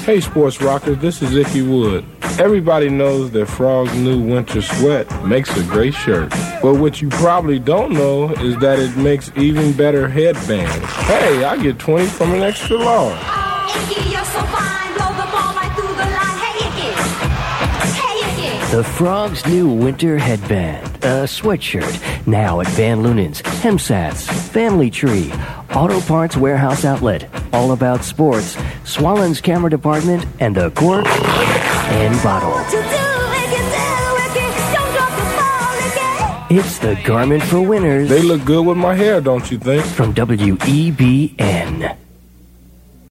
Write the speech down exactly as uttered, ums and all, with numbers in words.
Hey, sports rockers, this is Icky Wood. Everybody knows that Frog's new winter sweat makes a great shirt. But what you probably don't know is that it makes even better headbands. Hey, I get twenty from an extra large. Oh, Icky, you're so fine. Blow the ball right through the line. Hey, Icky. Hey, Icky. The Frog's new winter headband. A sweatshirt. Now at Van Loonen's, Hemsats, Family Tree, Auto Parts Warehouse Outlet. All About Sports, Swallen's Camera Department, and the Cork and Bottle. It's the garment for winners. They look good with my hair, don't you think? From W E B N.